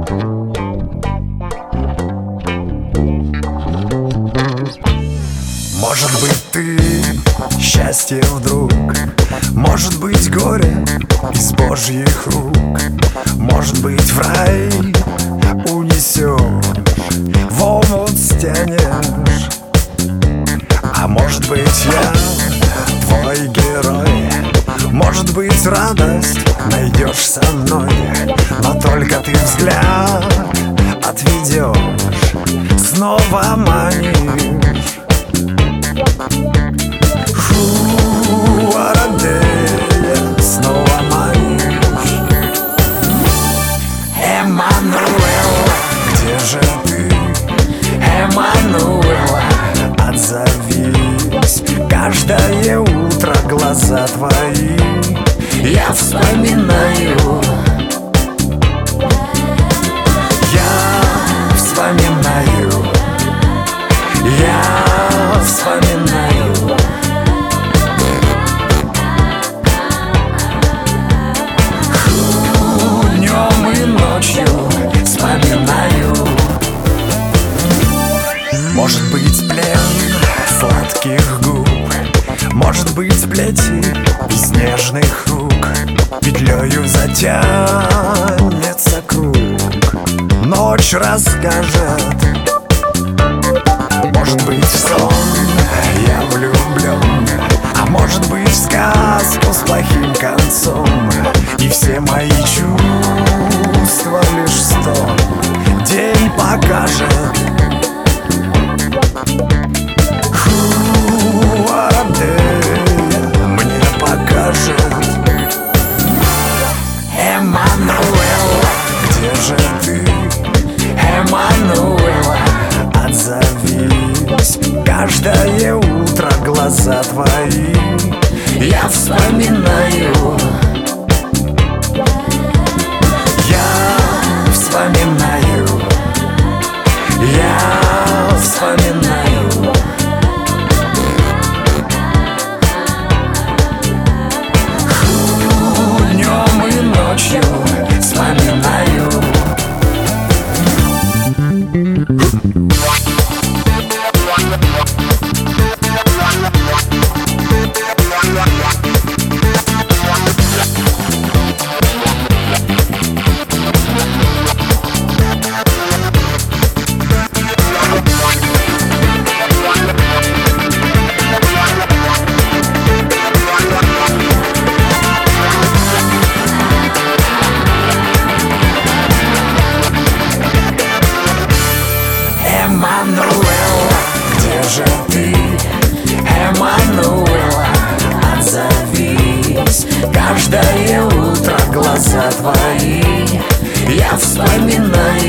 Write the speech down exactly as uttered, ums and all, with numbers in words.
Может быть, ты счастье вдруг, может быть, горе из Божьих рук, может быть, в рай унесешь, в омут стянешь. А может быть, я твой герой, может быть, радость найдешь со мной, но только ты взгляд отведешь, снова манишь. Фу, Арадея, снова манишь. Эммануэла, где же ты? Эммануэла, отзовись. Каждое утро глаза твои я вспоминаю. Я вспоминаю. Я вспоминаю. Фу, днем и ночью вспоминаю. Может быть, плен сладких губ, может быть, плети из нежных рук, петлею затянется круг, ночь расскажет. Может быть, в сон я влюблен, а может быть, в сказку с плохим концом, и все мои чувства лишь стон день покажет. Фу, Арадея мне покажет. Эммануэла, где же ты? Эммануэла, отзовись. Каждое утро глаза твои я вспоминаю. Я вспоминаю. Я вспоминаю. Фу, днем и ночью вспоминаю. Эммануэла, где же ты? Эммануэла, отзовись. Каждое утро глаза твои я вспоминаю.